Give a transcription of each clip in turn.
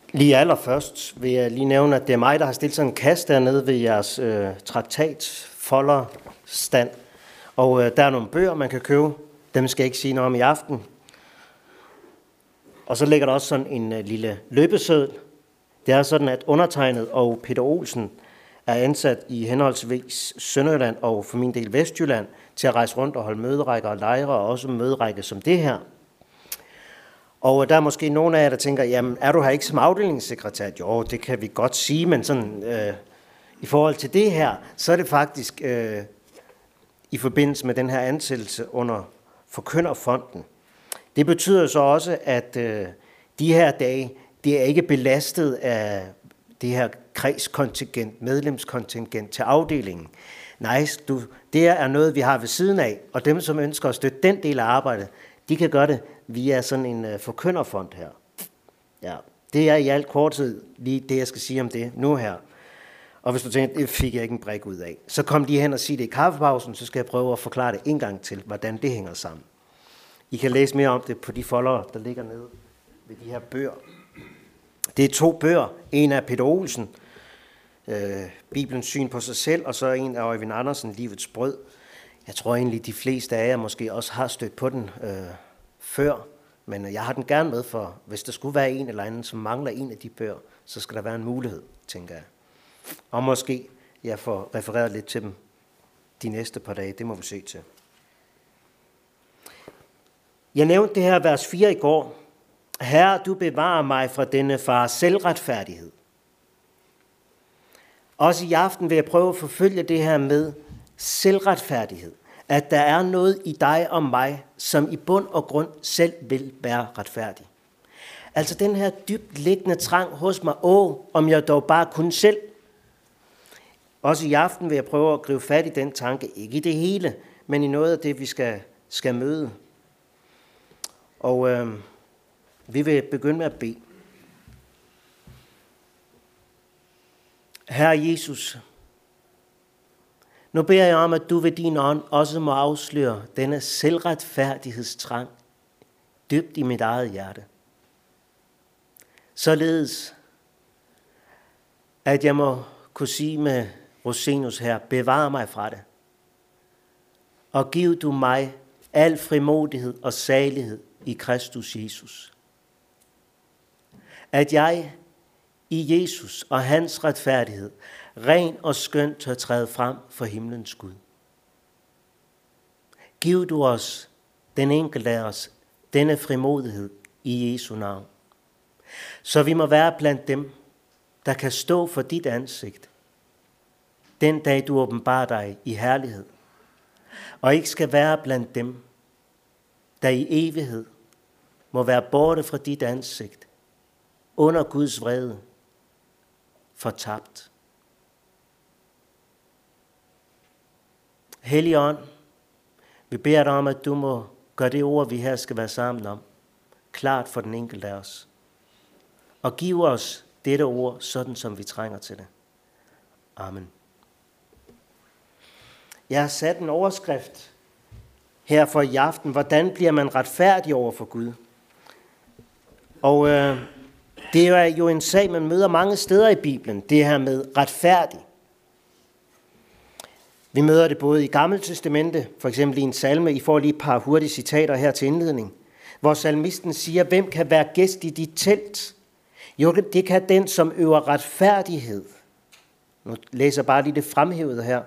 Lige allerførst vil jeg lige nævne, at det er mig, der har stillet sådan en kasse dernede ved jeres traktatfolderstand. Og der er nogle bøger, man kan købe. Dem skal jeg ikke sige noget om i aften. Og så ligger der også sådan en lille løbeseddel. Det er sådan, at undertegnet og Peter Olsen er ansat i henholdsvis Sønderjylland og for min del Vestjylland til at rejse rundt og holde møderækker og lejre, og også møderække som det her. Og der er måske nogle af jer, der tænker, jamen er du her ikke som afdelingssekretær? Jo, det kan vi godt sige, men sådan i forhold til det her, så er det faktisk i forbindelse med den her ansættelse under Forkynderfonden. Det betyder så også, at de her dage, det er ikke belastet af det her kredskontingent, medlemskontingent til afdelingen. Nej, det er noget, vi har ved siden af, og dem, som ønsker at støtte den del af arbejdet, de kan gøre det via sådan en forkynderfond her. Ja, det er i alt korthed lige det, jeg skal sige om det nu her. Og hvis du tænker, det fik jeg ikke en brik ud af, så kom lige hen og sig det i kaffepausen, så skal jeg prøve at forklare det en gang til, hvordan det hænger sammen. I kan læse mere om det på de foldere, der ligger nede ved de her bøger. Det er 2 bøger. En af Peter Olsen, Bibelens syn på sig selv, og så en af Øjvind Andersen, Livets brød. Jeg tror egentlig, de fleste af jer måske også har stødt på den før, men jeg har den gerne med, for hvis der skulle være en eller anden, som mangler en af de bøger, så skal der være en mulighed, tænker jeg. Og måske jeg får refereret lidt til dem de næste par dage, det må vi se til. Jeg nævnte det her vers 4 i går. Herre, du bevarer mig fra denne fars selvretfærdighed. Også i aften vil jeg prøve at forfølge det her med selvretfærdighed. At der er noget i dig og mig, som i bund og grund selv vil være retfærdig. Altså den her dybt liggende trang hos mig, om jeg dog bare kunne selv. Også i aften vil jeg prøve at gribe fat i den tanke, ikke i det hele, men i noget af det, vi skal møde. Og vi vil begynde med at bede. Herre Jesus, nu beder jeg om, at du ved din ånd også må afsløre denne selvretfærdighedstrang dybt i mit eget hjerte. Således, at jeg må kunne sige med Rosenus her, bevar mig fra det. Og giv du mig al frimodighed og salighed i Kristus Jesus. At jeg i Jesus og hans retfærdighed, ren og skøn tør træde frem for himlens Gud. Giv du os, den enkelte af os, denne frimodighed i Jesu navn. Så vi må være blandt dem, der kan stå for dit ansigt, den dag du åbenbarer dig i herlighed, og ikke skal være blandt dem, der i evighed må være borte fra dit ansigt, under Guds vrede, fortabt. Helligånd, vi beder dig om, at du må gøre det ord, vi her skal være sammen om, klart for den enkelte af os. Og giv os dette ord, sådan som vi trænger til det. Amen. Jeg har sat en overskrift her for i aften. Hvordan bliver man retfærdig over for Gud? Og det er jo en sag, man møder mange steder i Bibelen, det her med retfærdig. Vi møder det både i Gamle Testamente, for eksempel i en salme. I får lige et par hurtige citater her til indledning, hvor salmisten siger, hvem kan være gæst i dit telt? Jo, det kan den, som øver retfærdighed. Nu læser jeg bare lige det fremhævede her.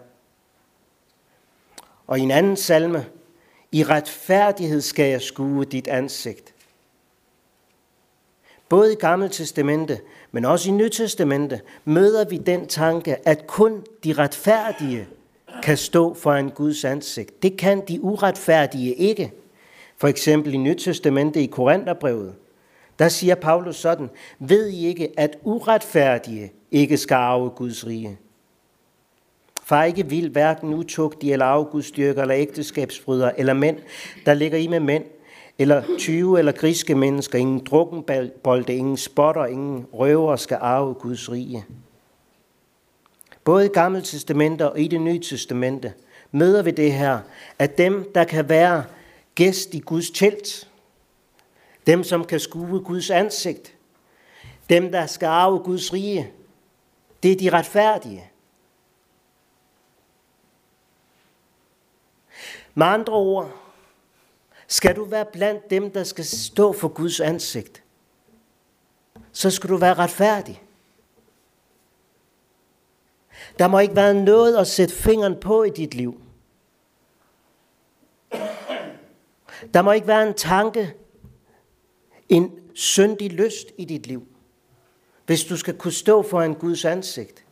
Og i en anden salme, i retfærdighed skal jeg skue dit ansigt. Både i Gamle Testamente, men også i Nyt Testamente, møder vi den tanke, at kun de retfærdige kan stå for en Guds ansigt. Det kan de uretfærdige ikke. For eksempel i Nyt Testamente i Korintherbrevet, der siger Paulus sådan, ved I ikke, at uretfærdige ikke skal arve Guds rige? Far ikke vil hverken utugtige eller afgudstyrker eller ægteskabsbrydere eller mænd, der ligger i med mænd, eller 20 eller griske mennesker, ingen drukkenbolde, ingen spotter, ingen røver skal arve Guds rige. Både i Gamle Testamente og i det Nye Testamente møder vi det her, at dem, der kan være gæst i Guds telt, dem, som kan skue Guds ansigt, Dem, der skal arve Guds rige, det er de retfærdige. Med andre ord, skal du være blandt dem, der skal stå for Guds ansigt, så skal du være retfærdig. Der må ikke være noget at sætte fingeren på i dit liv. Der må ikke være en tanke, en syndig lyst i dit liv, hvis du skal kunne stå for en Guds ansigt.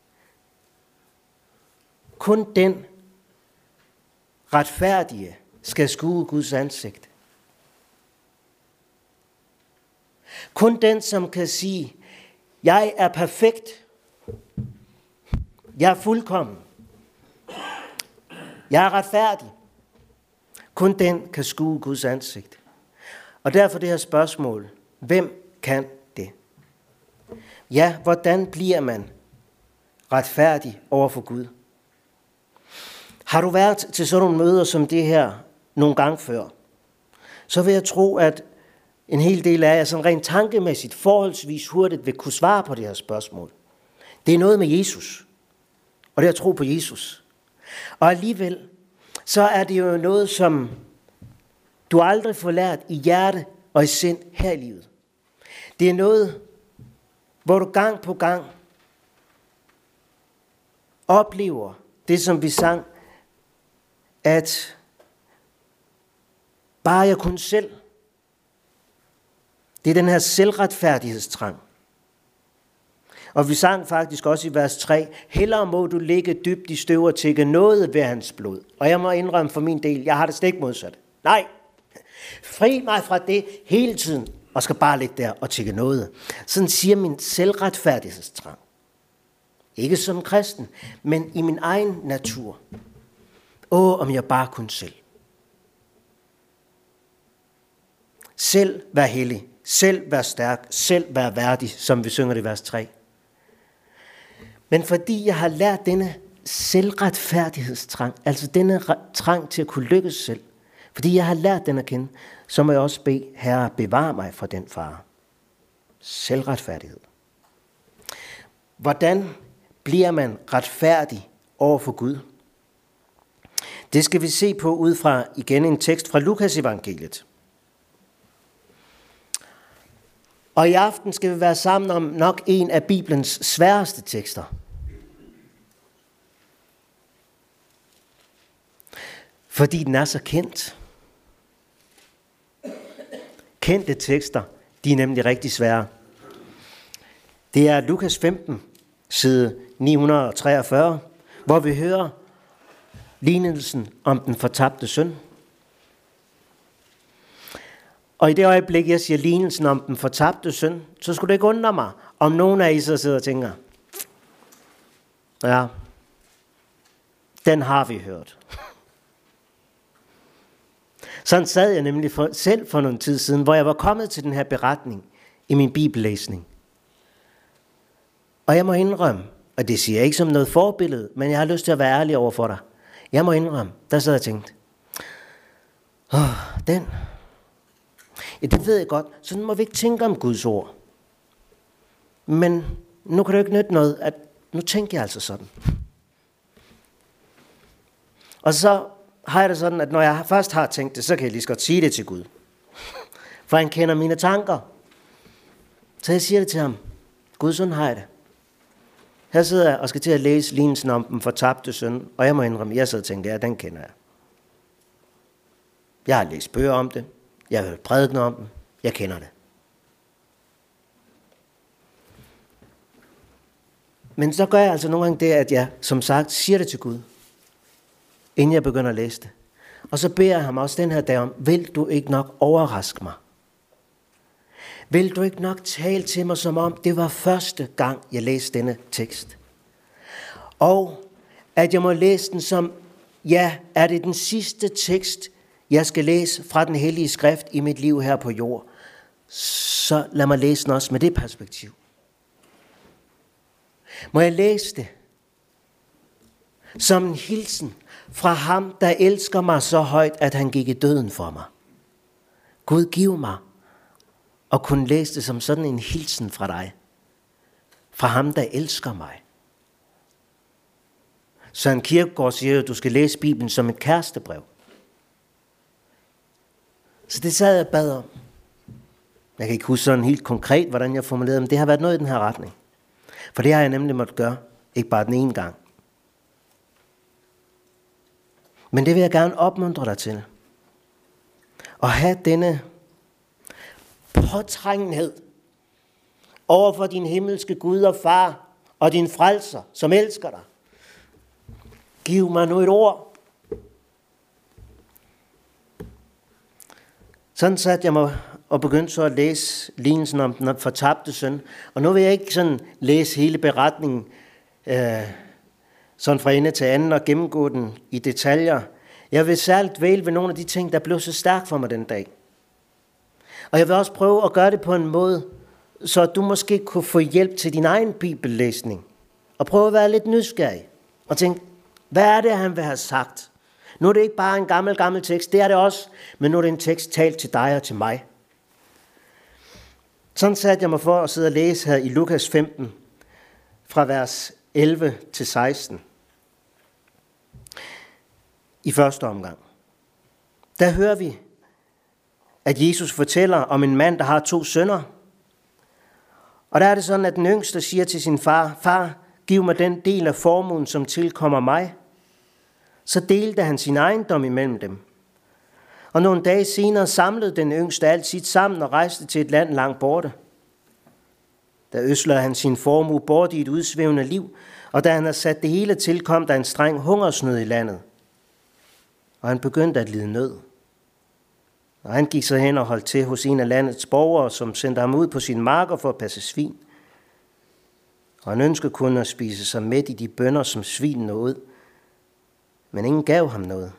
Kun den retfærdige skal skue Guds ansigt. Kun den, som kan sige, jeg er perfekt, jeg er fuldkommen, jeg er retfærdig. Kun den kan skue Guds ansigt. Og derfor det her spørgsmål, hvem kan det? Ja, hvordan bliver man retfærdig over for Gud? Har du været til sådan nogle møder som det her nogle gange før, så vil jeg tro, at en hel del af jer sådan rent tankemæssigt forholdsvis hurtigt vil kunne svare på det her spørgsmål. Det er noget med Jesus, og det er at tro på Jesus. Og alligevel, så er det jo noget, som du aldrig får lært i hjerte og i sind her i livet. Det er noget, hvor du gang på gang oplever det, som vi sang, at bare jeg kunne selv. Det er den her selvretfærdighedstrang. Og vi sang faktisk også i vers 3, hellere må du ligge dybt i støv og tigge nåde ved hans blod. Og jeg må indrømme for min del, jeg har det stik modsat. Nej, fri mig fra det hele tiden, og skal bare ligge der og tigge nåde. Sådan siger min selvretfærdighedstrang. Ikke som kristen, men i min egen natur. Om jeg bare kunne selv. Selv være hellig, selv være stærk, selv være værdig, som vi synger det i vers 3. Men fordi jeg har lært denne selvretfærdighedstrang, altså denne trang til at kunne lykkes selv, fordi jeg har lært den at kende, så må jeg også bede Herre bevare mig fra den fare. Selvretfærdighed. Hvordan bliver man retfærdig over for Gud? Det skal vi se på ud fra igen en tekst fra Lukas evangeliet. Og i aften skal vi være sammen om nok en af Bibelens sværeste tekster. Fordi den er så kendt. Kendte tekster, de er nemlig rigtig svære. Det er Lukas 15, side 943, hvor vi hører lignelsen om den fortabte søn. Og i det øjeblik, jeg siger lignelsen om den fortabte søn, så skulle det ikke undre mig, om nogen af I så sidder og tænker, ja, den har vi hørt. Sådan sad jeg nemlig selv for nogle tid siden, hvor jeg var kommet til den her beretning i min bibellæsning. Og jeg må indrømme, og det siger jeg ikke som noget forbillede, men jeg har lyst til at være ærlig over for dig. Jeg må indrømme, der sad jeg og tænkte, den. Ja, det ved jeg godt, sådan må vi ikke tænke om Guds ord. Men nu kan det jo ikke nytte noget, at nu tænker jeg altså sådan. Og så har jeg det sådan, at når jeg først har tænkt det, så kan jeg lige så godt sige det til Gud. For han kender mine tanker. Så jeg siger det til ham. Gud, sådan har jeg det. Her sidder jeg og skal til at læse lignelsen om den fortabte søn, og jeg må indrømme, jeg sidder og tænker, ja, den kender jeg. Jeg har læst bøger om det. Jeg har hørt prædikener om den. Jeg kender det. Men så gør jeg altså nogle gange det, at jeg som sagt siger det til Gud, inden jeg begynder at læse det. Og så beder jeg ham også den her dag om, vil du ikke nok overraske mig? Vil du ikke nok tale til mig, som om det var første gang, jeg læste denne tekst? Og at jeg må læse den som, ja, er det den sidste tekst, jeg skal læse fra den hellige skrift i mit liv her på jord, så lad mig læse den også med det perspektiv. Må jeg læse det som en hilsen fra ham, der elsker mig så højt, at han gik i døden for mig. Gud, giv mig og kunne læse det som sådan en hilsen fra dig. Fra ham, der elsker mig. Søren Kierkegaard siger, at du skal læse Bibelen som et kærestebrev. Så det sad jeg bad om. Jeg kan ikke huske sådan helt konkret, hvordan jeg formulerede, men det har været noget i den her retning. For det har jeg nemlig måttet gøre, ikke bare den ene gang. Men det vil jeg gerne opmuntre dig til. At have denne påtrængenhed over for din himmelske Gud og far og din frelser, som elsker dig. Giv mig nu et ord. Sådan satte jeg mig og begyndte så at læse lignelsen om den fortabte søn. Og nu vil jeg ikke sådan læse hele beretningen sådan fra ende til anden og gennemgå den i detaljer. Jeg vil særligt dvæle ved nogle af de ting, der blev så stærkt for mig den dag. Og jeg vil også prøve at gøre det på en måde, så du måske kunne få hjælp til din egen bibellæsning. Og prøve at være lidt nysgerrig. Og tænke, hvad er det, han vil have sagt? Nu er det ikke bare en gammel tekst, det er det også. Men nu er det en tekst talt til dig og til mig. Sådan satte jeg mig for at sidde og læse her i Lukas 15, fra vers 11 til 16. I første omgang. Der hører vi, at Jesus fortæller om en mand, der har 2 sønner. Og der er det sådan, at den yngste siger til sin far, far, giv mig den del af formuen, som tilkommer mig. Så delte han sin ejendom imellem dem. Og nogle dage senere samlede den yngste alt sit sammen og rejste til et land langt borte. Der øslede han sin formue bort i et udsvævende liv, og da han havde sat det hele til, kom der en streng hungersnød i landet. Og han begyndte at lide nød. Og han gik så hen og holdt til hos en af landets borgere, som sendte ham ud på sine marker for at passe svin. Og han ønskede kun at spise sig mæt i de bønner, som svinene ud, men ingen gav ham noget.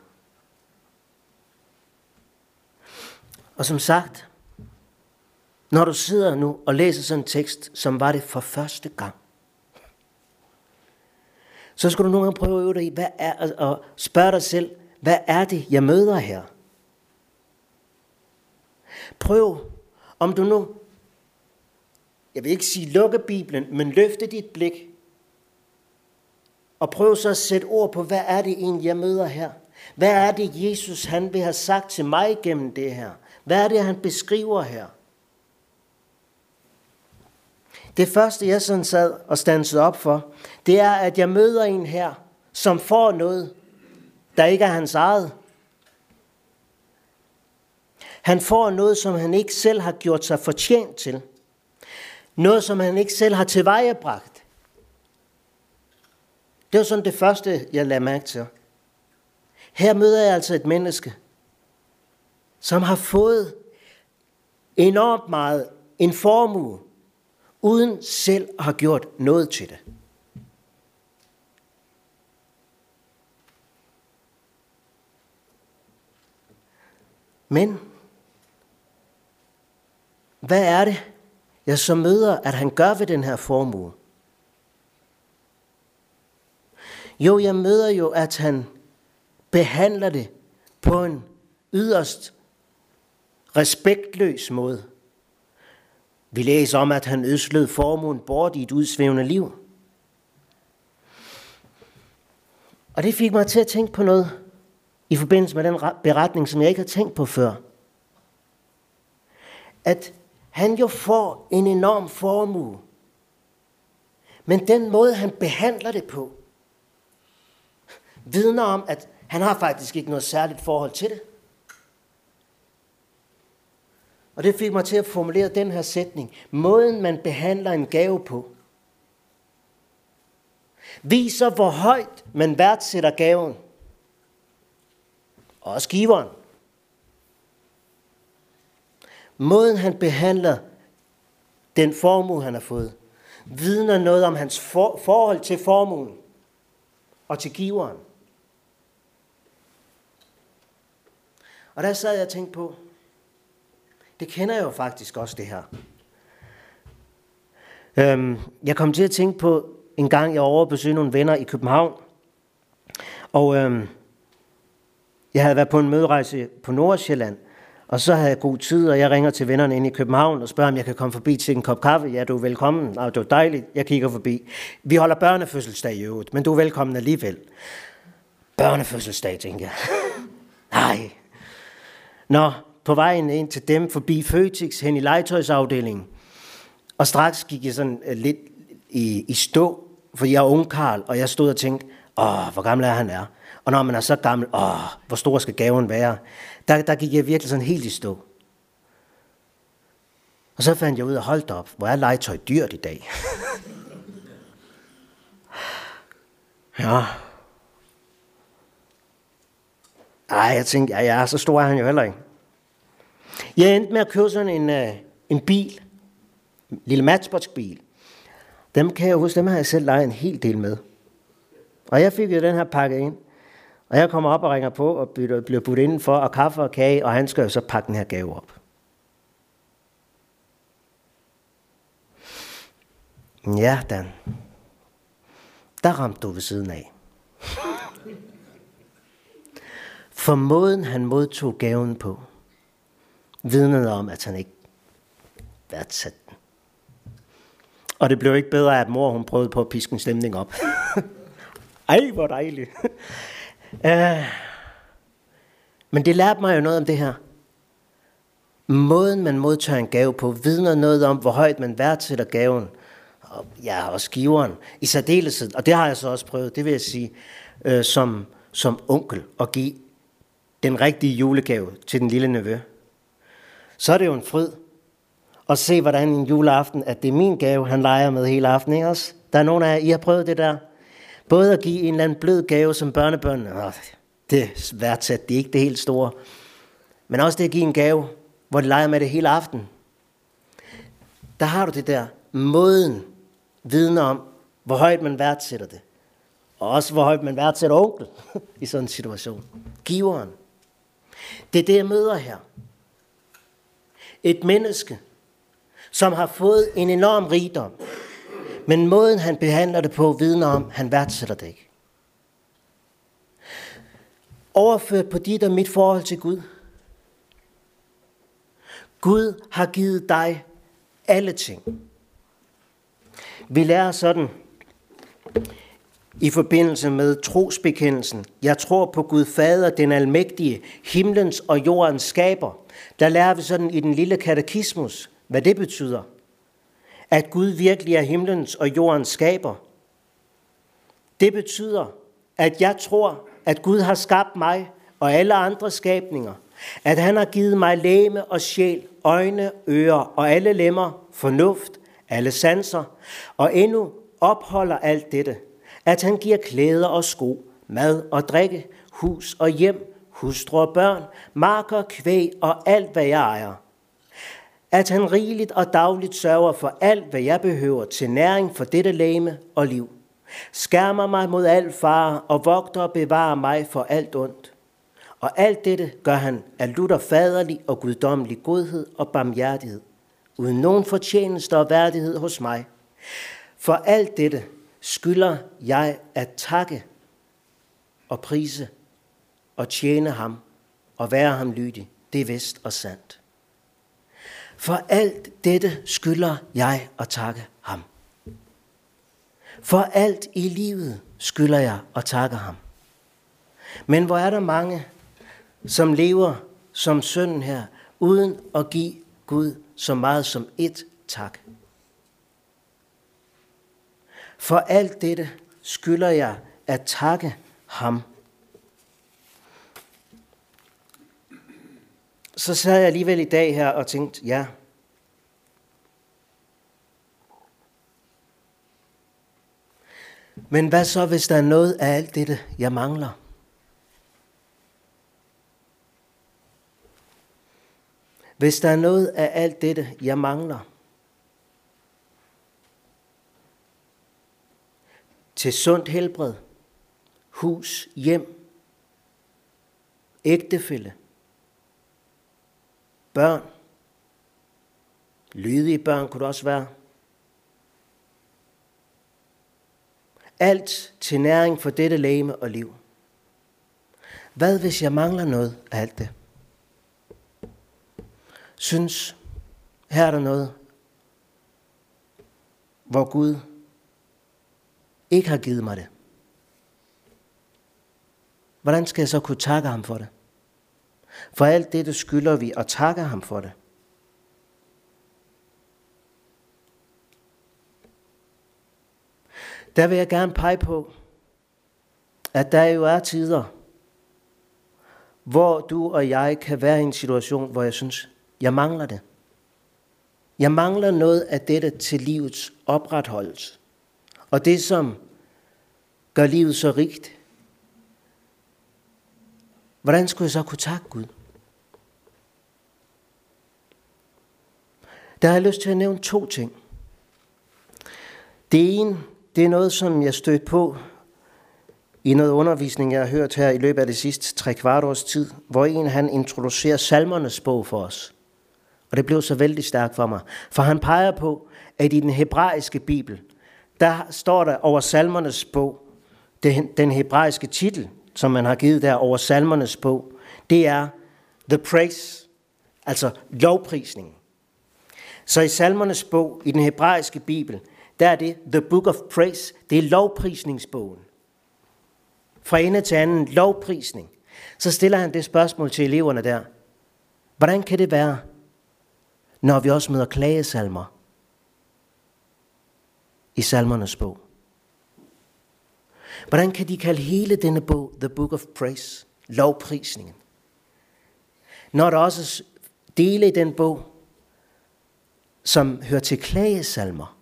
Og som sagt, når du sidder nu og læser sådan en tekst, som var det for første gang, så skal du nogle gange prøve at øve dig i, og spørge dig selv, hvad er det, jeg møder her? Prøv, om du nu, jeg vil ikke sige lukke Bibelen, men løfte dit blik, og prøv så at sætte ord på, hvad er det egentlig, jeg møder her? Hvad er det, Jesus han vil have sagt til mig gennem det her? Hvad er det, han beskriver her? Det første, jeg sådan sad og standsede op for, det er, at jeg møder en her, som får noget, der ikke er hans eget. Han får noget, som han ikke selv har gjort sig fortjent til. Noget, som han ikke selv har tilvejebragt. Det var sådan det første, jeg lagde mærke til. Her møder jeg altså et menneske, som har fået enormt meget, en formue, uden selv at have gjort noget til det. Men, hvad er det, jeg så møder, at han gør ved den her formue? Jo, jeg møder jo, at han behandler det på en yderst respektløs måde. Vi læser om, at han ødslede formuen bort i et udsvævende liv. Og det fik mig til at tænke på noget i forbindelse med den beretning, som jeg ikke har tænkt på før. At han jo får en enorm formue. Men den måde, han behandler det på, vidner om, at han har faktisk ikke noget særligt forhold til det. Og det fik mig til at formulere den her sætning. Måden, man behandler en gave på, viser, hvor højt man værdsætter gaven. Også giveren. Måden, han behandler den formue, han har fået, vidner noget om hans forhold til formuen og til giveren. Og der sad jeg og tænkte på, det kender jeg jo faktisk også det her. Jeg kom til at tænke på en gang, jeg var over at besøge nogle venner i København. Og jeg havde været på en møderejse på Nordsjælland. Og så havde jeg god tid, og jeg ringer til vennerne inde i København og spørger, om jeg kan komme forbi til en kop kaffe. Ja, du er velkommen. Og det var dejligt. Jeg kigger forbi. Vi holder børnefødselsdag i øvrigt, men du er velkommen alligevel. Børnefødselsdag, tænker jeg. Nej. Nå, på vejen ind til dem forbi Føtex hen i legetøjsafdelingen. Og straks gik jeg sådan lidt i stå, for jeg er ungkarl, og jeg stod og tænkte, hvor gammel er han er. Og når man er så gammel, hvor stor skal gaven være? Der gik jeg virkelig sådan helt i stå. Og så fandt jeg ud af, hold op, hvor er legetøj dyrt i dag? Ja. Jeg tænkte, ja, så stor er han jo heller ikke. Jeg endte med at købe sådan en bil. En lille Matchbox-bil. Dem kan jeg huske, dem har jeg selv leget en hel del med. Og jeg fik jo den her pakket ind. Og jeg kommer op og ringer på og bliver budt indenfor, og kaffe og kage, og han skal jo så pakke den her gave op. Ja, Dan. Der ramte du ved siden af. For måden han modtog gaven på, vidnede om, at han ikke værdsatte den. Og det blev ikke bedre, at mor hun prøvede på at piske en stemning op. Ej, hvor dejligt. Men det lærte mig jo noget om det her. Måden man modtager en gave på, vidner noget om, hvor højt man værdsætter gaven. Og giveren i særdeleshed. Og det har jeg så også prøvet, det vil jeg sige, som onkel, at give den rigtige julegave til den lille nevø. Så er det jo en fryd at se, hvordan en juleaften, at det er min gave, han leger med hele aftenen, ikke også? Der er nogle af jer, I har prøvet det der. Både at give en eller anden blød gave som børnebørn, det er værdsat, det er ikke det helt store. Men også det at give en gave, hvor de leger med det hele aften. Der har du det der, måden vidner om, hvor højt man værdsætter det. Og også hvor højt man værdsætter onkel i sådan en situation. Giveren. Det er det, jeg møder her. Et menneske, som har fået en enorm rigdom, men måden han behandler det på, vidner om, han værdsætter det ikke. Overført på dit og mit forhold til Gud. Gud har givet dig alle ting. Vi lærer sådan i forbindelse med trosbekendelsen. Jeg tror på Gud Fader, den almægtige, himlens og jordens skaber. Der lærer vi sådan i den lille katekismus, hvad det betyder. At Gud virkelig er himlens og jordens skaber. Det betyder, at jeg tror, at Gud har skabt mig og alle andre skabninger. At han har givet mig legeme og sjæl, øjne, ører og alle lemmer, fornuft, alle sanser, og endnu opholder alt dette. At han giver klæder og sko, mad og drikke, hus og hjem, hustru og børn, marker, kvæg og alt, hvad jeg ejer. At han rigeligt og dagligt sørger for alt, hvad jeg behøver til næring for dette legeme og liv. Skærmer mig mod al fare og vogter og bevarer mig for alt ondt. Og alt dette gør han af lutter faderlig og guddommelig godhed og barmhjertighed, uden nogen fortjeneste og værdighed hos mig. For alt dette skylder jeg at takke og prise og tjene ham og være ham lydig. Det er vist og sandt. For alt dette skylder jeg at takke ham. For alt i livet skylder jeg at takke ham. Men hvor er der mange, som lever som sønnen her, uden at give Gud så meget som et tak. For alt dette skylder jeg at takke ham. Så sad jeg alligevel i dag her og tænkte, ja. Men hvad så, hvis der er noget af alt dette, jeg mangler? Hvis der er noget af alt dette, jeg mangler? Til sundt helbred, hus, hjem, ægtefælle, børn, lydige børn kunne det også være. Alt til næring for dette legeme og liv. Hvad hvis jeg mangler noget af alt det? synes, her er der noget, hvor Gud ikke har givet mig det. Hvordan skal jeg så kunne takke ham for det? For alt det skylder vi at takke ham for det. Der vil jeg gerne pege på, at der jo er tider, hvor du og jeg kan være i en situation, hvor jeg synes, jeg mangler det. Jeg mangler noget af dette til livets opretholdelse. Og det, som gør livet så rigt. Hvordan skulle jeg så kunne takke Gud? Der har jeg lyst til at nævne 2 ting. Det ene, det er noget, som jeg stødte på i noget undervisning, jeg har hørt her i løbet af det sidste 3/4 års tid, hvor han introducerer salmernes bog for os. Og det blev så vældig stærkt for mig. For han peger på, at i den hebraiske bibel, der står der over salmernes bog, den hebraiske titel, som man har givet der over salmernes bog, det er The Praise, altså lovprisningen. Så i salmernes bog, i den hebraiske bibel, der er det The Book of Praise, det er lovprisningsbogen. Fra ende til anden lovprisning. Så stiller han det spørgsmål til eleverne der. Hvordan kan det være, når vi også møder klagesalmer i salmernes bog? Hvordan kan de kalde hele denne bog The Book of Praise, lovprisningen? Når der også dele i den bog, som hører til klagesalmer.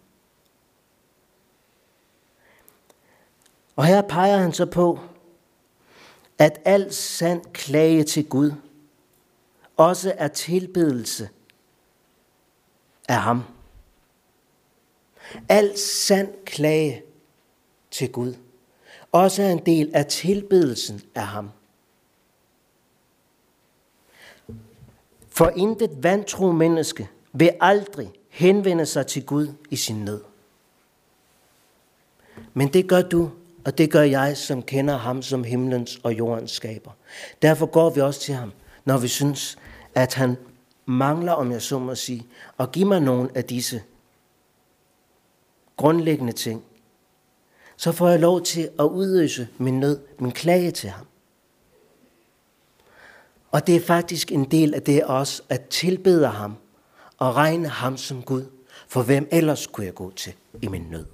Og her peger han så på, at al sand klage til Gud også er tilbedelse af ham. Al sand klage til Gud også er en del af tilbedelsen af ham. For intet vantro menneske vil aldrig henvende sig til Gud i sin nød. Men det gør du, og det gør jeg, som kender ham som himlens og jordens skaber. Derfor går vi også til ham, når vi synes, at han mangler, om jeg så må sige, og give mig nogle af disse grundlæggende ting. Så får jeg lov til at udøse min nød, min klage til ham. Og det er faktisk en del af det også, at tilbede ham og regne ham som Gud. For hvem ellers skulle jeg gå til i min nød?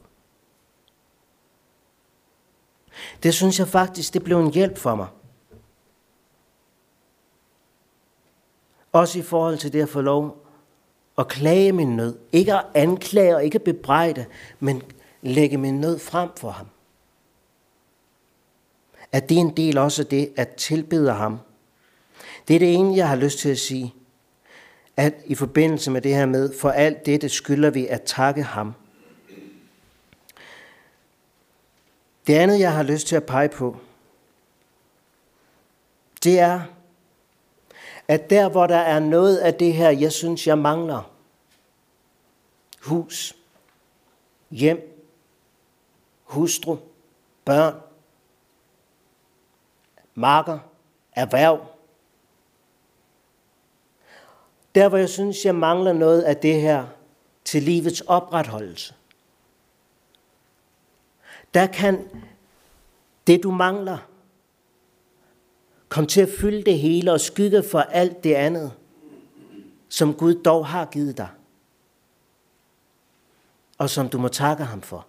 Det synes jeg faktisk, det blev en hjælp for mig. Også i forhold til det at få lov at klage min nød. Ikke at anklage og ikke at bebrejde, men lægge min nød frem for ham. At det er en del også af det at tilbede ham. Det er det ene, jeg har lyst til at sige. At i forbindelse med det her med, for alt dette skylder vi at takke ham. Det andet, jeg har lyst til at pege på, det er, at der, hvor der er noget af det her, jeg synes, jeg mangler, hus, hjem, hustru, børn, marker, erhverv, der, hvor jeg synes, jeg mangler noget af det her til livets opretholdelse, der kan det, du mangler, komme til at fylde det hele og skygge for alt det andet, som Gud dog har givet dig, og som du må takke ham for.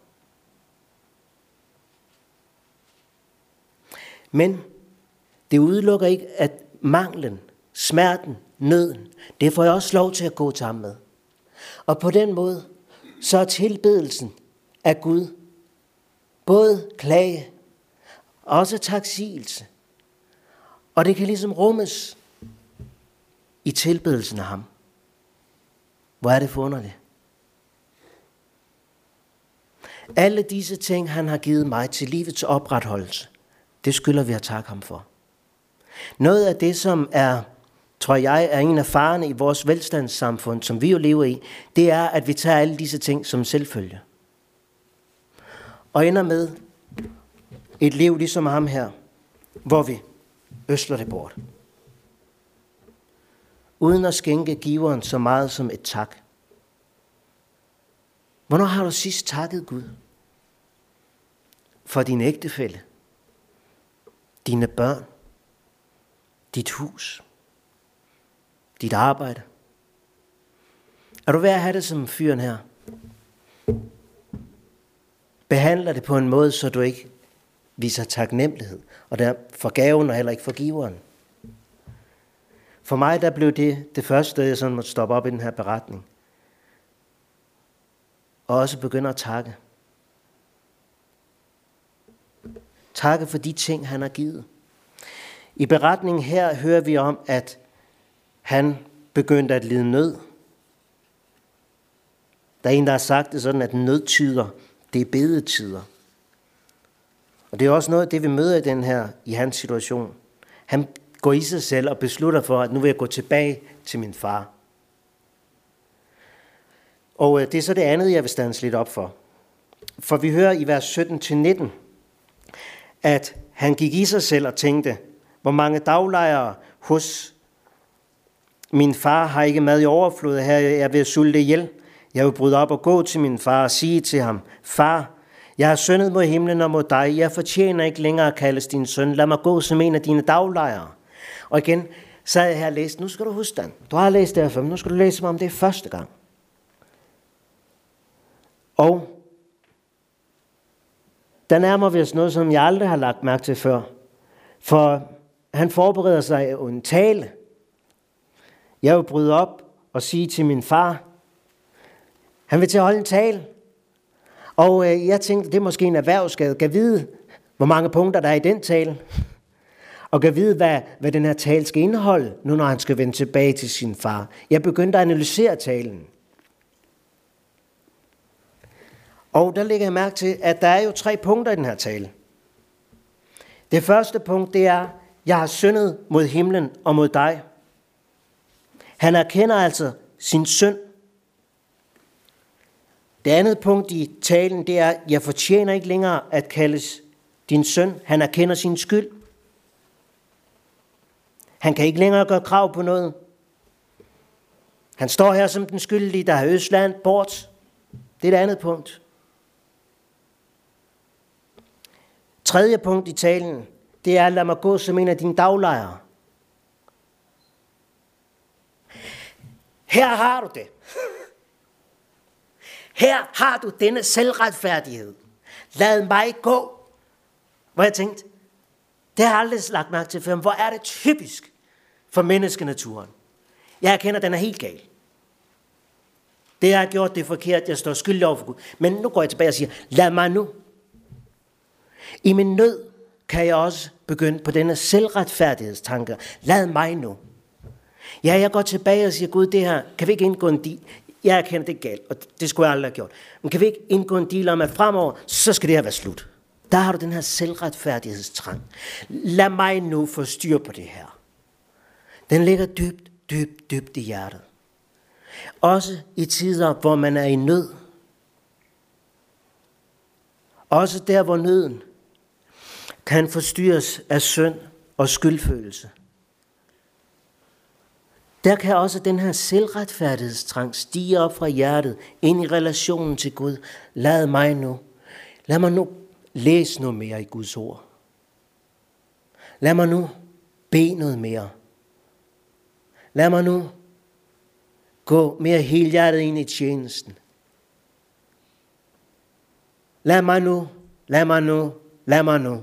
Men det udelukker ikke, at manglen, smerten, nøden, det får jeg også lov til at gå til ham med. Og på den måde, så er tilbedelsen af Gud både klage, og også taksigelse. Og det kan ligesom rummes i tilbedelsen af ham. Hvor er det forunderligt. Alle disse ting, han har givet mig til livets opretholdelse, det skylder vi at takke ham for. Noget af det, som tror jeg, er en af farerne i vores velstandssamfund, som vi jo lever i, det er, at vi tager alle disse ting som selvfølge. Og ender med et liv ligesom ham her, hvor vi øsler det bort. uden at skænke giveren så meget som et tak. Hvornår har du sidst takket Gud? For din ægtefælle, dine børn, dit hus, dit arbejde. Er du ved at have det som fyren her? Behandler det på en måde, så du ikke viser taknemmelighed, og der for gaven og heller ikke for giveren. For mig der blev det første sted, jeg sådan måtte stoppe op i den her beretning. Og også begynde at takke. Takke for de ting, han har givet. I beretningen her hører vi om, at han begyndte at lide nød. Der er en, der har sagt det sådan, at nødtider, det er bedetider. Og det er også noget af det, vi møder i hans situation. Han går i sig selv og beslutter for, at nu vil jeg gå tilbage til min far. Og det er så det andet, jeg vil stands lidt op for. For vi hører i vers 17-19, at han gik i sig selv og tænkte, hvor mange daglejere hos min far har ikke mad i overflod her, jeg er ved at sulte ihjel. Jeg vil bryde op og gå til min far og sige til ham, far, jeg har syndet mod himlen og mod dig. Jeg fortjener ikke længere at kaldes din søn. Lad mig gå som en af dine daglejere. Og igen, så havde jeg her læst. Nu skal du huske den. Du har læst det her før, men nu skal du læse mig om det første gang. Og der nærmer vi os noget, som jeg aldrig har lagt mærke til før. For han forbereder sig en tale. Jeg vil bryde op og sige til min far. Han vil til at holde en tale. Og jeg tænkte, det er måske en erhvervsskade. Kan vide, hvor mange punkter der er i den tale. Og kan vide, hvad den her tale skal indeholde, nu når han skal vende tilbage til sin far. Jeg begyndte at analysere talen. Og der lægger jeg mærke til, at der er jo 3 punkter i den her tale. Det første punkt, det er, jeg har syndet mod himlen og mod dig. Han erkender altså sin synd. Det andet punkt i talen, det er, jeg fortjener ikke længere at kaldes din søn. Han erkender sin skyld. Han kan ikke længere gøre krav på noget. Han står her som den skyldige, der har ødsland bort. Det er det andet punkt. Tredje punkt i talen, det er, lad mig gå som en af dine daglejere. Her har du det. Her har du denne selvretfærdighed. Lad mig gå. Hvor jeg tænkte, det har jeg aldrig lagt mærke til før. Hvor er det typisk for menneskenaturen. Jeg erkender, at den er helt gal. Det jeg har gjort, det er forkert. Jeg står skyldig over for Gud. Men nu går jeg tilbage og siger, lad mig nu. I min nød kan jeg også begynde på denne selvretfærdighedstanke. Lad mig nu. Ja, jeg går tilbage og siger, Gud, det her, kan vi ikke indgå en deal? Jeg erkender, det er galt, og det skulle jeg aldrig have gjort. Men kan vi ikke indgå en deal om, at fremover, så skal det her være slut? Der har du den her selvretfærdighedstrang. Lad mig nu få styr på det her. Den ligger dybt, dybt, dybt i hjertet. Også i tider, hvor man er i nød. Også der, hvor nøden kan forstyrres af synd og skyldfølelse. Der kan også den her selvretfærdighedstrang stige op fra hjertet ind i relationen til Gud. Lad mig nu læse noget mere i Guds ord. Lad mig nu bede noget mere. Lad mig nu gå mere helhjertet ind i tjenesten. Lad mig nu.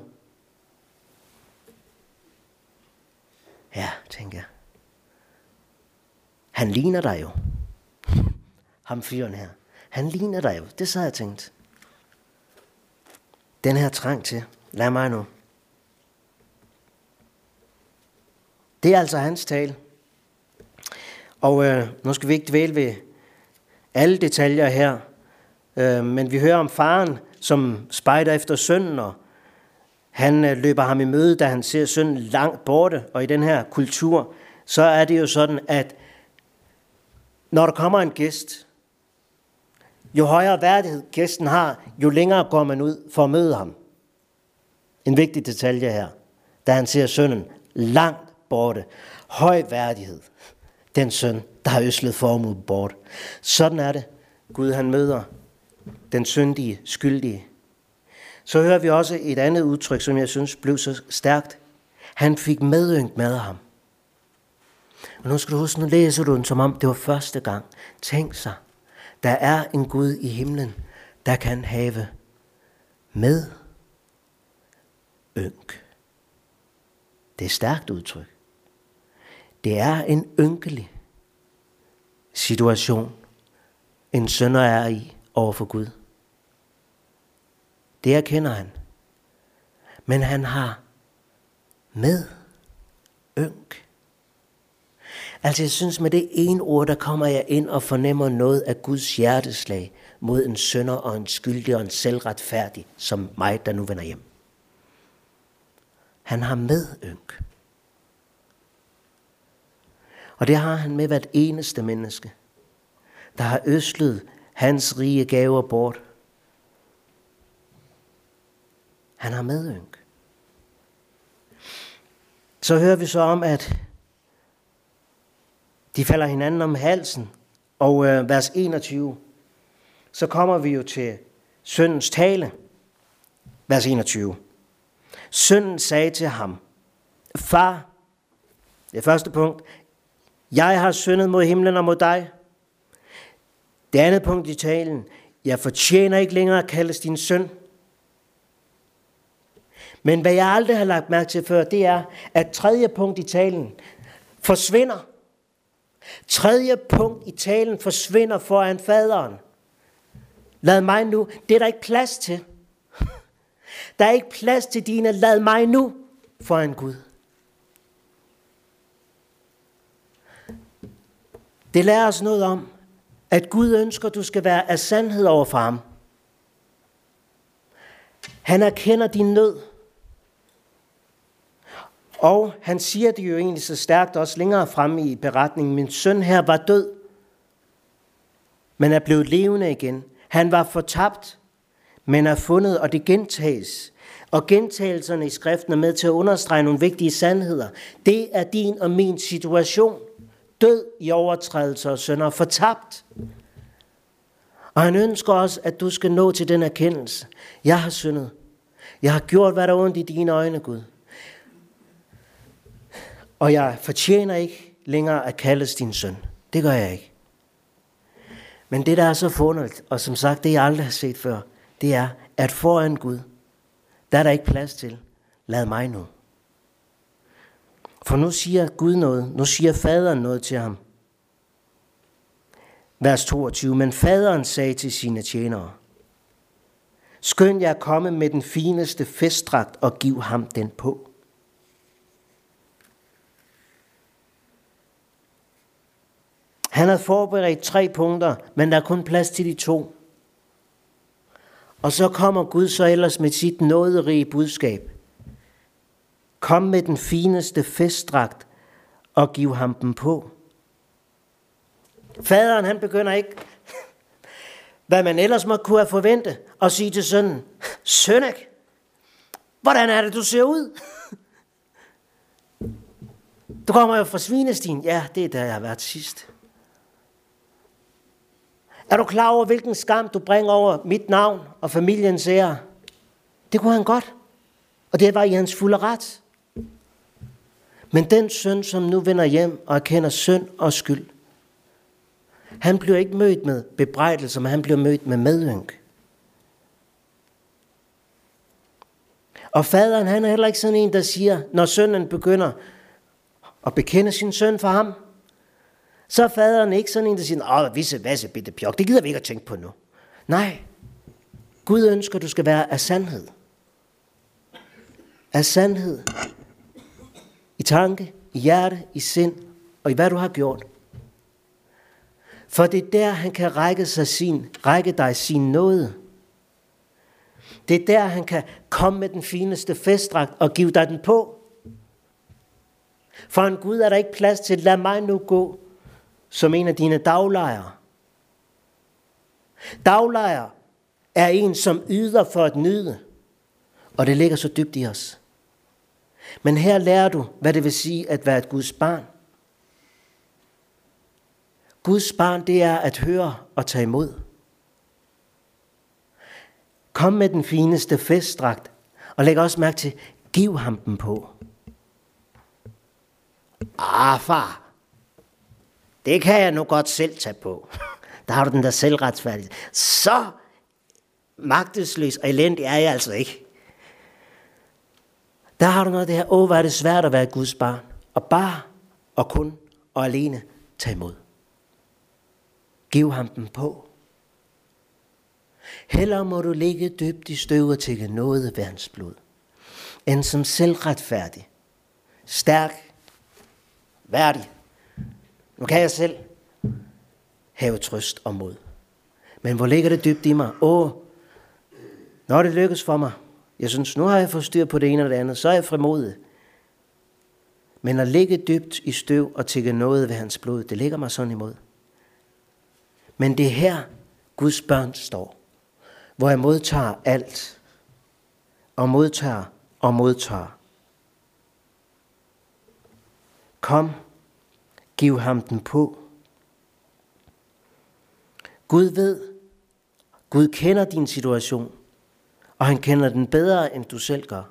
Ja, tænker jeg. Han ligner dig jo. Ham fyren her. Han ligner dig jo. Det så har jeg tænkt. Den her trang til. Lad mig nu. Det er altså hans tale. Og nu skal vi ikke dvæle ved alle detaljer her. Men vi hører om faren, som spejder efter sønnen, og han løber ham i møde, da han ser sønnen langt borte. Og i den her kultur, så er det jo sådan, at når der kommer en gæst, jo højere værdighed gæsten har, jo længere går man ud for at møde ham. En vigtig detalje her, da han ser sønnen langt borte. Høj værdighed. den søn, der har ødslet formue bort. Sådan er det. Gud han møder den syndige, skyldige. Så hører vi også et andet udtryk, som jeg synes blev så stærkt. Han fik medynk med ham. Og nu skal du huske, nu læser du den, som om det var første gang. Tænk sig, der er en Gud i himlen, der kan have medynk. Det er et stærkt udtryk. Det er en ynkelig situation, en synder er i over for Gud. Det erkender han. Men han har medynk. Altså jeg synes med det ene ord, der kommer jeg ind og fornemmer noget af Guds hjerteslag mod en synder og en skyldig og en selvretfærdig, som mig, der nu vender hjem. Han har medynk. Og det har han med hvert eneste menneske, der har ødslet hans rige gaver bort. Han har medynk. Så hører vi så om, at de falder hinanden om halsen. Og vers 21, så kommer vi jo til sønnens tale. Vers 21. Sønnen sagde til ham, far, det første punkt, jeg har syndet mod himlen og mod dig. Det andet punkt i talen, jeg fortjener ikke længere at kaldes din søn. Men hvad jeg aldrig har lagt mærke til før, det er, at tredje punkt i talen forsvinder. Tredje punkt i talen forsvinder foran faderen. Lad mig nu, det er der ikke plads til. Der er ikke plads til dine, lad mig nu foran Gud. Det lærer os noget om, at Gud ønsker, at du skal være af sandhed over for ham. Han erkender din nød. Og han siger det jo egentlig så stærkt også længere fremme i beretningen. Min søn her var død, men er blevet levende igen. Han var fortabt, men er fundet, og det gentages. Og gentagelserne i skriften er med til at understrege nogle vigtige sandheder. Det er din og min situation. Død i overtrædelser og synder, fortabt. Og han ønsker også, at du skal nå til den erkendelse. Jeg har syndet. Jeg har gjort, hvad der er ondt i dine øjne, Gud. Og jeg fortjener ikke længere at kaldes din søn. Det gør jeg ikke. Men det, der er så forunderligt, og som sagt, det jeg aldrig har set før, det er, at foran Gud, der er der ikke plads til. Lad mig nu. For nu siger Gud noget. Nu siger faderen noget til ham. Vers 22. Men faderen sagde til sine tjenere, skynd jer at komme med den fineste festdragt og giv ham den på. Han havde forberedt 3 punkter, men der er kun plads til de 2. Og så kommer Gud så ellers med sit nåderige budskab. Kom med den fineste festdragt og giv ham den på. Faderen han begynder ikke, hvad man ellers må kunne have forventet, at sige til sønnen, Sønnek, hvordan er det, du ser ud? Du kommer jo fra svinestien. Ja, det er der, jeg har været sidst. Er du klar over, hvilken skam du bringer over mit navn og familiens ære? Det kunne han godt. Og det var i hans fulde ret. Men den søn, som nu vender hjem og erkender synd og skyld, han bliver ikke mødt med bebrejdelser, men han bliver mødt med medynk. Og faderen, han er heller ikke sådan en, der siger, når sønnen begynder at bekende sin søn for ham, så er faderen ikke sådan en, der siger, visse vasse bitte pjok, det gider vi ikke at tænke på nu. Nej, Gud ønsker, at du skal være af sandhed. Af sandhed. I tanke, i hjerte, i sind og i hvad du har gjort. For det er der, han kan række dig sin nåde. Det er der, han kan komme med den fineste festdragt og give dig den på. For en Gud er der ikke plads til, lad mig nu gå som en af dine daglejere. Daglejer er en, som yder for at nyde, og det ligger så dybt i os. Men her lærer du, hvad det vil sige at være et Guds barn. Guds barn, det er at høre og tage imod. Kom med den fineste festdragt, og læg også mærke til, giv ham den på. Far, det kan jeg nu godt selv tage på. Der har du den der selvretfærdighed. Så magtesløs og elendig er jeg altså ikke. Der har du noget af det her, hvor er det svært at være Guds barn. Og bare og kun og alene tage imod. Giv ham den på. Hellere må du ligge dybt i støv og tække nåde ved hans blod, end som selvretfærdig, stærk, værdig. Nu kan jeg selv have trøst og mod. Men hvor ligger det dybt i mig? Når det lykkes for mig, jeg synes, nu har jeg fået styr på det ene og det andet, så er jeg frimodig. Men at ligge dybt i støv og tække noget ved hans blod, det ligger mig sådan imod. Men det er her, Guds børn står, hvor jeg modtager alt, og modtager. Kom, giv ham den på. Gud kender din situation, og han kender den bedre, end du selv gør.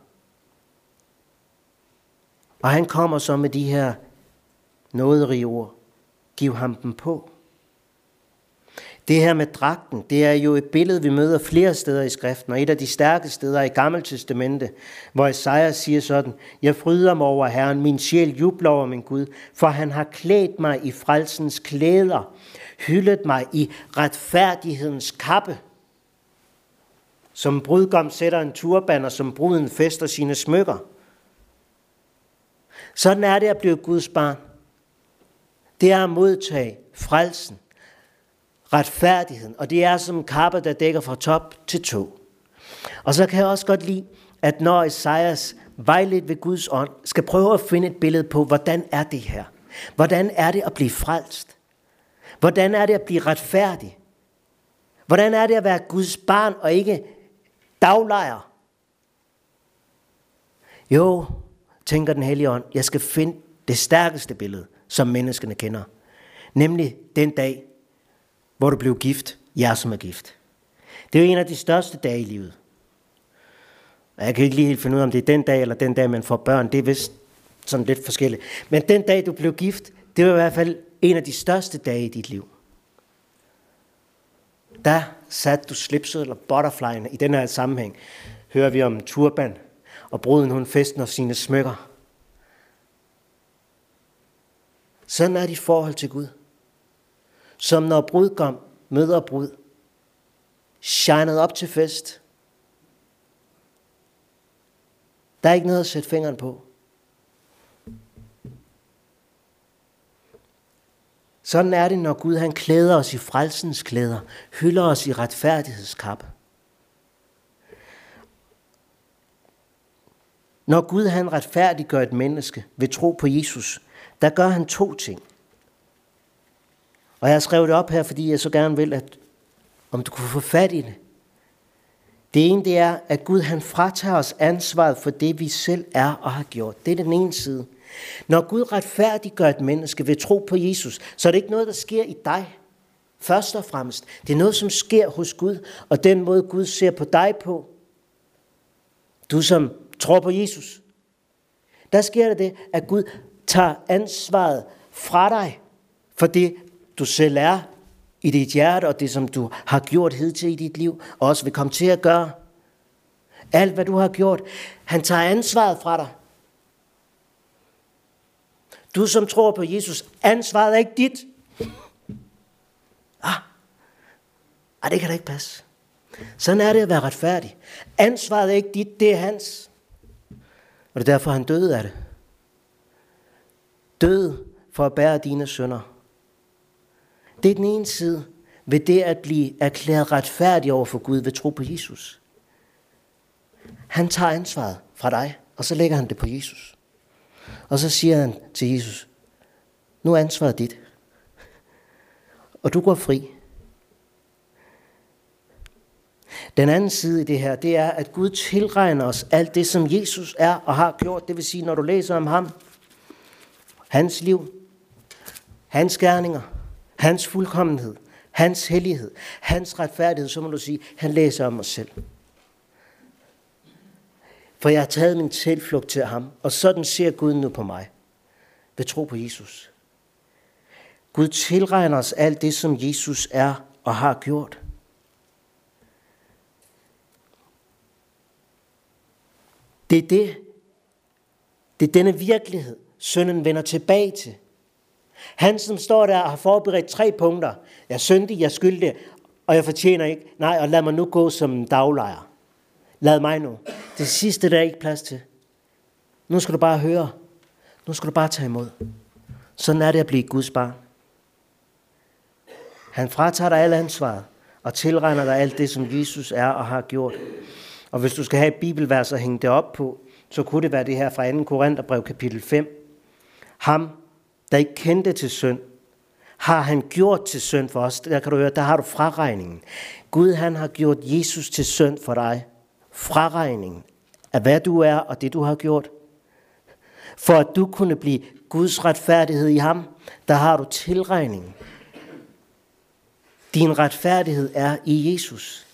Og han kommer så med de her nåderige ord. Giv ham den på. Det her med dragten, det er jo et billede, vi møder flere steder i skriften, og et af de stærke steder i Gamle Testamente, hvor Esajas siger sådan: Jeg fryder mig over Herren, min sjæl jubler over min Gud, for han har klædt mig i frelsens klæder, hyldet mig i retfærdighedens kappe. Som brudgom sætter en turban, og som bruden fester sine smykker. Sådan er det at blive Guds barn. Det er at modtage frelsen, retfærdigheden, og det er som en kappe, der dækker fra top til tå. Og så kan jeg også godt lide, at når Esajas vejledt ved Guds ånd, skal prøve at finde et billede på, hvordan er det her? Hvordan er det at blive frelst? Hvordan er det at blive retfærdig? Hvordan er det at være Guds barn og ikke daglejer? Jo, tænker den hellige ånd, jeg skal finde det stærkeste billede, som menneskene kender. Nemlig den dag, hvor du blev gift, jeg som er gift. Det er jo en af de største dage i livet. Jeg kan ikke lige helt finde ud af, om det er den dag, eller den dag, man får børn. Det er vist sådan lidt forskelligt. Men den dag, du blev gift, det var i hvert fald en af de største dage i dit liv. Der satte du slipset, eller butterflyene. I den her sammenhæng hører vi om turban, og bruden hun festner sine smykker. Sådan er dit forhold til Gud. Som når brudgom møder brud, shined op til fest. Der er ikke noget at sætte fingeren på. Sådan er det, når Gud han klæder os i frelsens klæder, hylder os i retfærdighedskappe. Når Gud han retfærdiggør et menneske ved tro på Jesus, der gør han 2 ting. Og jeg har skrevet det op her, fordi jeg så gerne vil, at om du kunne få fat i det. Det ene, det er, at Gud han fratager os ansvaret for det, vi selv er og har gjort. Det er den ene side. Når Gud retfærdiggør et menneske ved tro på Jesus, så er det ikke noget, der sker i dig. Først og fremmest. Det er noget, som sker hos Gud, og den måde, Gud ser på dig på. Du som tror på Jesus. Der sker det, at Gud tager ansvaret fra dig for det, du selv er i dit hjerte, og det, som du har gjort hidtil i dit liv, og også vil komme til at gøre. Alt, hvad du har gjort, han tager ansvaret fra dig. Du, som tror på Jesus, ansvaret er ikke dit. Det kan da ikke passe. Sådan er det at være retfærdig. Ansvaret er ikke dit, det er hans. Og det er derfor, han døde af det. Døde for at bære dine synder. Det er den ene side ved det at blive erklæret retfærdig over for Gud ved tro på Jesus. Han tager ansvaret fra dig, og så lægger han det på Jesus. Og så siger han til Jesus, nu er ansvaret dit. Og du går fri. Den anden side i det her, det er, at Gud tilregner os alt det, som Jesus er og har gjort. Det vil sige, når du læser om ham, hans liv, hans gerninger, Hans fuldkommenhed, hans hellighed, hans retfærdighed, så må du sige, han læser om mig selv. For jeg har taget min tilflugt til ham, og sådan ser Gud nu på mig. Ved tro på Jesus. Gud tilregner os alt det, som Jesus er og har gjort. Det er denne virkelighed, synden vender tilbage til. Han, som står der, har forberedt 3 punkter. Jeg er syndig, jeg er skyldig, og jeg fortjener ikke. Nej, og lad mig nu gå som en daglejer. Lad mig nu. Det sidste, der er ikke plads til. Nu skal du bare høre. Nu skal du bare tage imod. Sådan er det at blive Guds barn. Han fratager dig alle ansvaret, og tilregner dig alt det, som Jesus er og har gjort. Og hvis du skal have et bibelvers at hænge det op på, så kunne det være det her fra 2. Korintherbrev kapitel 5. Ham, der ikke kendte til synd, har han gjort til synd for os. Der kan du høre, der har du fraregningen. Gud, han har gjort Jesus til synd for dig. Fraregningen af hvad du er og det du har gjort. For at du kunne blive Guds retfærdighed i ham, der har du tilregningen. Din retfærdighed er i Jesus.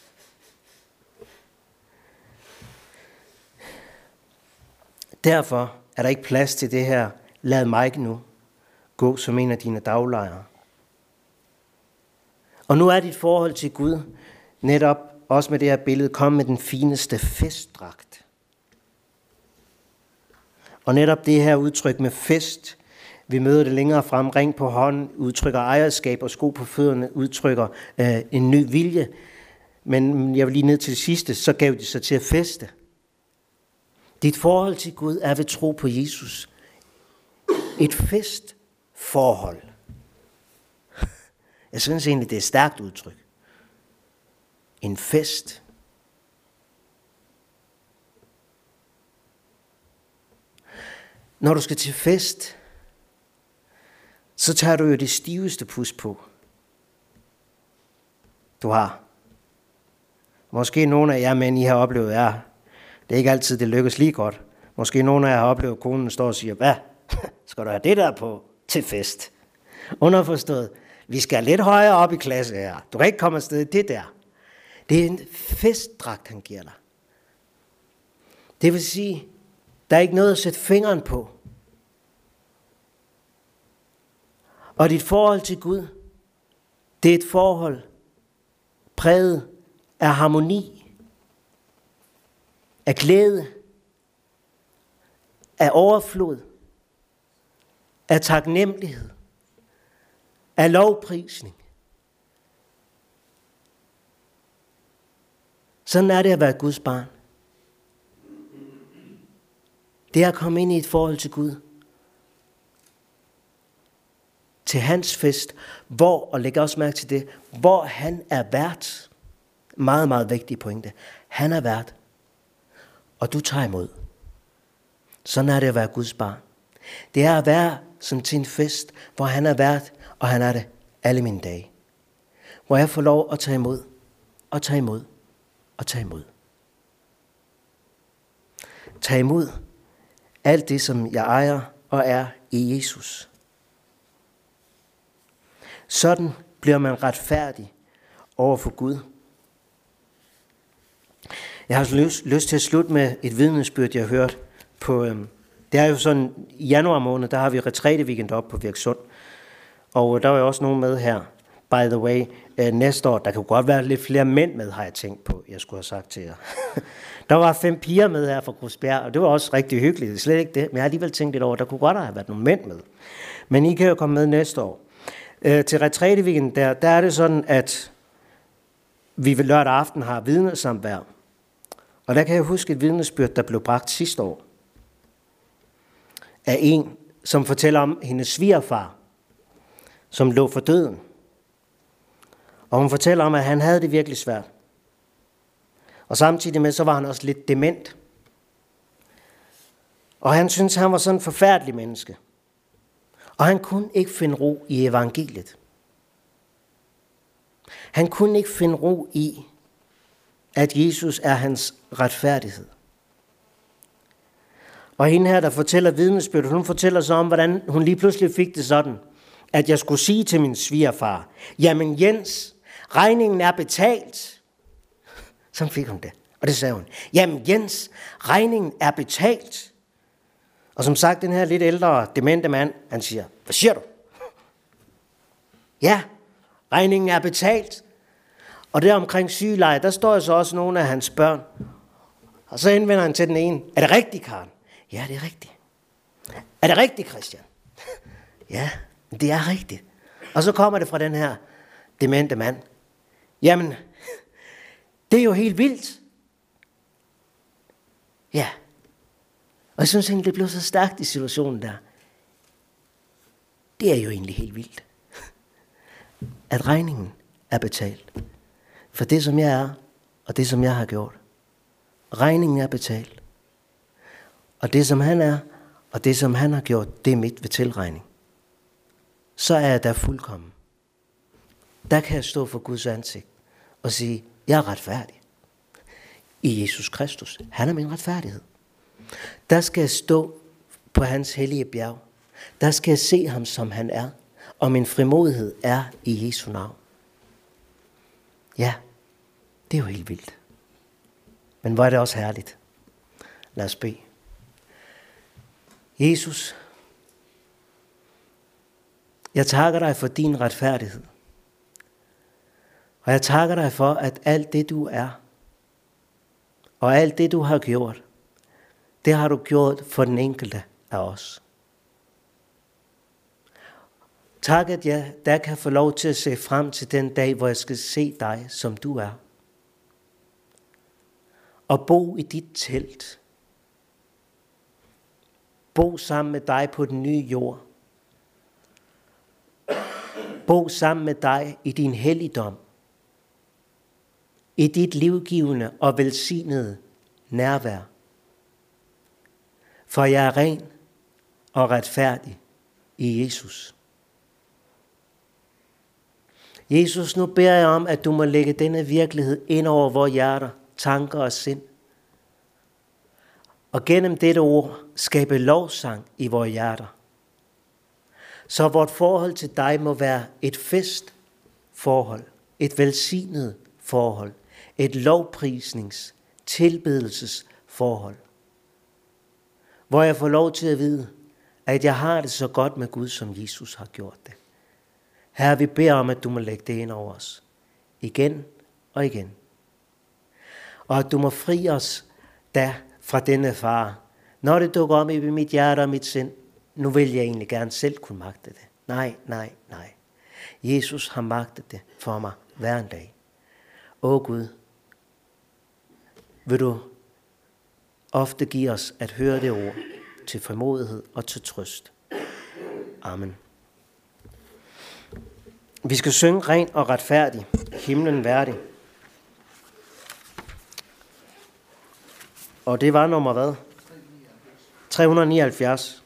Derfor er der ikke plads til det her, lad mig nu gå som en af dine daglejere. Og nu er dit forhold til Gud netop også med det her billede, kom med den fineste festdragt. Og netop det her udtryk med fest, vi møder det længere frem, ring på hånden, udtrykker ejerskab, og sko på fødderne udtrykker en ny vilje. Men jeg vil lige ned til det sidste, så gav de sig til at feste. Dit forhold til Gud er ved tro på Jesus. Et festforhold. Jeg synes egentlig, det er et stærkt udtryk. En fest. Når du skal til fest, så tager du jo det stiveste pus på, du har. Måske nogle af jer mænd, I har oplevet, det er ikke altid, det lykkes lige godt. Måske nogle af jer har oplevet, at konen står og siger, hvad? Skal du have det der på til fest? Underforstået, vi skal lidt højere op i klasse her. Du kan ikke komme afsted i det der. Det er en festdragt, han giver dig. Det vil sige, der er ikke noget at sætte fingeren på. Og dit forhold til Gud, det er et forhold præget af harmoni, af glæde, af overflod, af taknemmelighed, af lovprisning. Sådan er det at være Guds barn. Det er at komme ind i et forhold til Gud. Til hans fest, og læg også mærke til det, hvor han er vært. Meget, meget vigtig pointe. Han er vært, og du tager imod. Sådan er det at være Guds barn. Det er at være som til en fest, hvor han er vært, og han er det alle mine dage. Hvor jeg får lov at tage imod, og tage imod, og tage imod. Tag imod alt det, som jeg ejer og er i Jesus. Sådan bliver man retfærdig over for Gud. Jeg har lyst til at slutte med et vidnesbyrd, jeg har hørt på. Det er jo sådan, i januar måned, der har vi retræteweekend op på Virksund. Og der var jo også nogen med her. By the way, næste år, der kan godt være lidt flere mænd med, har jeg tænkt på, jeg skulle have sagt til jer. Der var 5 piger med her fra Grusbjerg, og det var også rigtig hyggeligt. Det er slet ikke det, men jeg har alligevel tænkt lidt over, der kunne godt have været nogle mænd med. Men I kan jo komme med næste år. Til retræteweekend, der er det sådan, at vi ved lørdag aften har vidnesamvær. Og der kan jeg huske et vidnesbyrd, der blev bragt sidste år. Af en, som fortæller om hendes svigerfar, som lå for døden. Og hun fortæller om, at han havde det virkelig svært. Og samtidig med, så var han også lidt dement. Og han syntes, han var sådan en forfærdelig menneske. Og han kunne ikke finde ro i evangeliet. Han kunne ikke finde ro i, at Jesus er hans retfærdighed. Og hende her, der fortæller vidnesbyrdet, hun fortæller så om, hvordan hun lige pludselig fik det sådan, at jeg skulle sige til min svigerfar, jamen Jens, regningen er betalt. Så fik hun det. Og det sagde hun, jamen Jens, regningen er betalt. Og som sagt, den her lidt ældre, demente mand, han siger, hvad siger du? Ja, regningen er betalt. Og der omkring sygeleje, der står så også nogle af hans børn. Og så henvender han til den ene, er det rigtigt, Karen? Ja, det er rigtigt. Er det rigtigt, Christian? Ja, det er rigtigt. Og så kommer det fra den her demente mand. Jamen, det er jo helt vildt. Ja. Og jeg synes egentlig, det blev så stærkt i situationen der. Det er jo egentlig helt vildt. At regningen er betalt. For det, som jeg er, og det, som jeg har gjort. Regningen er betalt. Og det, som han er, og det, som han har gjort, det er mit ved tilregning. Så er jeg der fuldkommen. Der kan jeg stå for Guds ansigt og sige, jeg er retfærdig. I Jesus Kristus. Han er min retfærdighed. Der skal jeg stå på hans hellige bjerg. Der skal jeg se ham, som han er. Og min frimodighed er i Jesu navn. Ja, det er jo helt vildt. Men hvor er det også herligt. Lad os bede. Jesus, jeg takker dig for din retfærdighed. Og jeg takker dig for, at alt det du er, og alt det du har gjort, det har du gjort for den enkelte af os. Tak, at jeg der kan få lov til at se frem til den dag, hvor jeg skal se dig, som du er. Og bo i dit telt. Bo sammen med dig på den nye jord. Bo sammen med dig i din helligdom. I dit livgivende og velsignede nærvær. For jeg er ren og retfærdig i Jesus. Jesus, nu beder jeg om, at du må lægge denne virkelighed ind over vores hjerter, tanker og sind. Og gennem dette ord skabe lovsang i vores hjerter. Så vort forhold til dig må være et festforhold, et velsignet forhold, et lovprisnings, tilbedelsesforhold. Hvor jeg får lov til at vide, at jeg har det så godt med Gud, som Jesus har gjort det. Herre, vi beder om, at du må lægge det ind over os. Igen og igen. Og at du må fri os da fra denne fare. Når det dukker om i mit hjerte og mit sind, nu vil jeg egentlig gerne selv kunne magte det. Nej. Jesus har magtet det for mig hver en dag. Åh Gud, vil du ofte give os at høre det ord til frimodighed og til trøst. Amen. Vi skal synge ren og retfærdig, himlen værdig. Og det var nummer hvad? 379.